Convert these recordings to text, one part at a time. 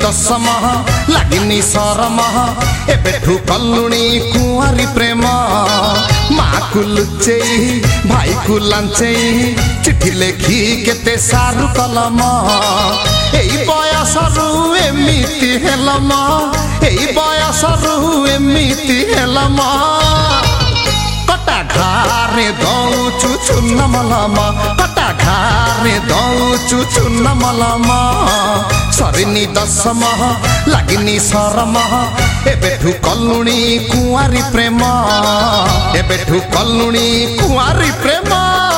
दशम लागिनी शरम एबेठू कलुणी कुआरी प्रेम माँ को लुचेई भाई को लांचेई चिठी लेखी केते सारू कलम एई बयसरू एमिति हेलम एई बयसरू एमिति हेलम कटा घारे दौचु चुन्न मलम कटा घारे दौचु चुन्न मलम सरिनी दशम लागिनी शरम एबेठू कलुणी कुआरी प्रेम एबेठू कलुणी कुआरी प्रेम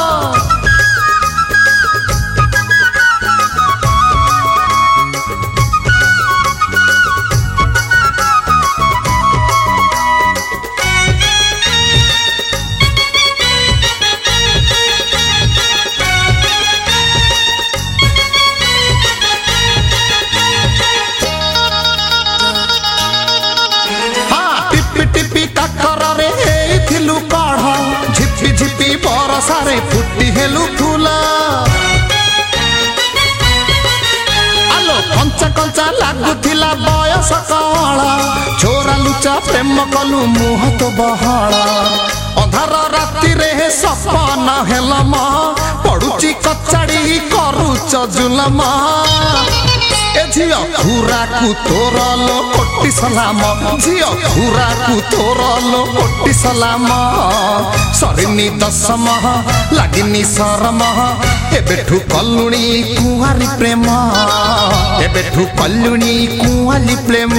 झिपी झिपी बरसारे फुटी हेलु फूल आलो कंचा कंचा लागुथिला बयस कला छोरा लुचा प्रेम कलु मुह तो बहला अंधार राति रे सपन हेलम पड़ुची कचाड़ी करूच जुलम ए झियो खुरा को तोरलो कोटी सलाम झियो खुरा को तोरलो कोटी सलाम सरिनी दशम लागिनी शरम एबेठू कलुणी कुआरी प्रेम एबेठू कलुणी कुआरी प्रेम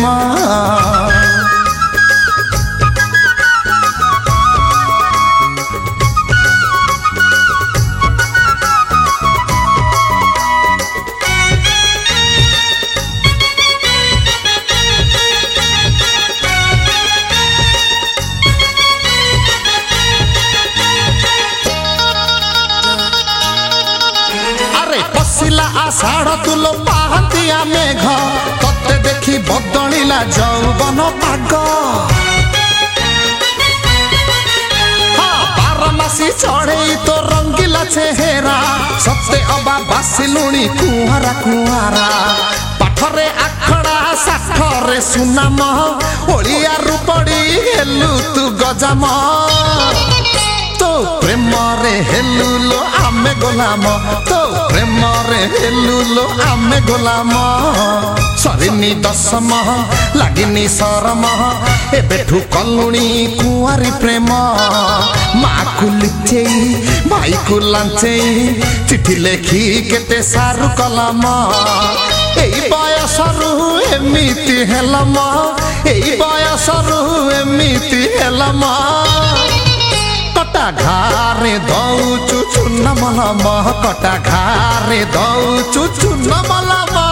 पशिला आषाढ़ तुलो पाहतिया मेघ तते देखी बदलिला जौवन पाग बारमासी चढ़ई तो रंगीला चेहरा सत्ते अबा बासिलुणी कुआरा कुआरा पाठरे आखड़ा साठरे सुनाम ओलिया रूपड़ी हेलु तू गजाम तो प्रेम रे हेलुलो आमे गोलाम तो प्रेम रे हेलुलो आमे गोलाम सरिनी दशम लागिनी शरम एबेठू कलुणी कुआरी प्रेम माँ को लुचेई भाई को लांचेई चिठी लेखी केते सारू कलम एई बयसरू एमिति हेलम एई बयसरू एमिति हेलम कटा घारे दौचु चुन्न मलम कटा घारे दौचु चुन्न मलम।